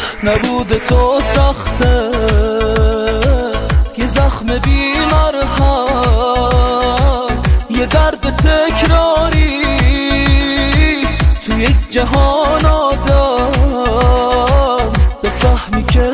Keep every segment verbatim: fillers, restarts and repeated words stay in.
نبود تو سخته، یه زخم بی مرهم، یه درد تکراری تو یک جهان آدم، بفهمی که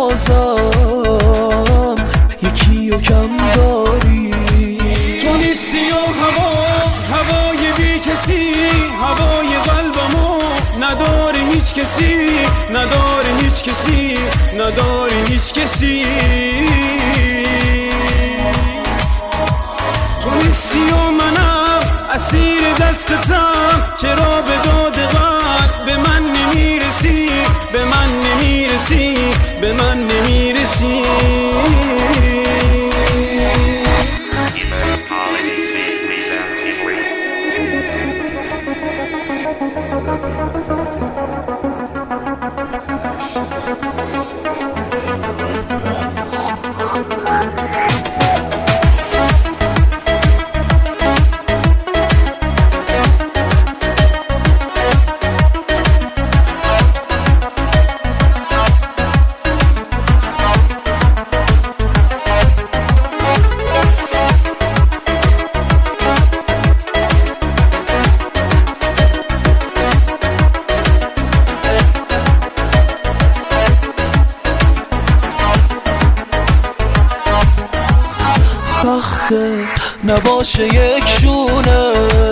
بازم یکی و کم داری. تو نیستی و هوا، هوای بی کسی، هوای قلبمو نداره هیچ کسی، نداره هیچ کسی، نداره هیچ کسی. تو نیستی و منم اسیر دستتم، چرا به داد قلب به من نمیرسی، به من نمیرسی، به من نمیرسی. سخته نباشه یک شونه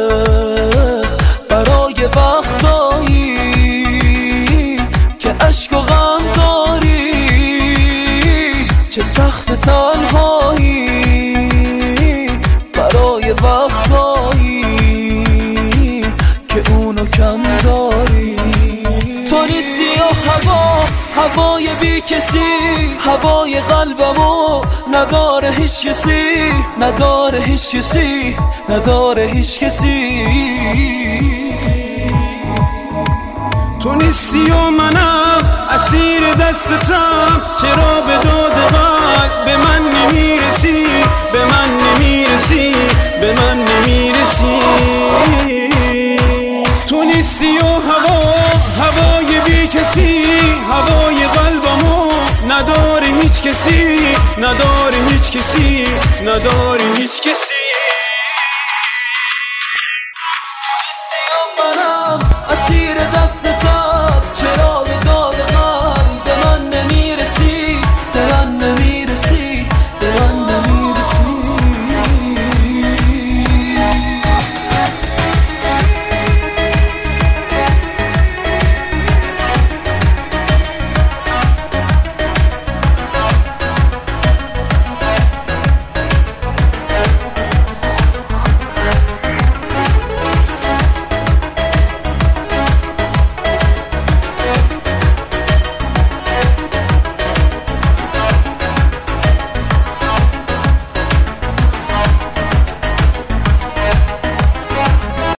برای وقتایی که عشق و غم داری، چه سخت تنهایی برای وقتایی که اونو کم داری. تو نیستی و هوا، هوای بی کسی، هوای قلبمو نداره هیچ کسی، نداره هیچ کسی، نداره هیچ کسی. تو نیستی و منم اسیر دستتم، چرا به داد قلب به من نمیرسی، به من نمیرسی، به من نمیرسی. تو نیستی و هوا، هوای بی کسی، هوای قلبمو نداره هیچ کسی، نداره هیچ کسی، نداره هیچ کسی. منم اسیر دست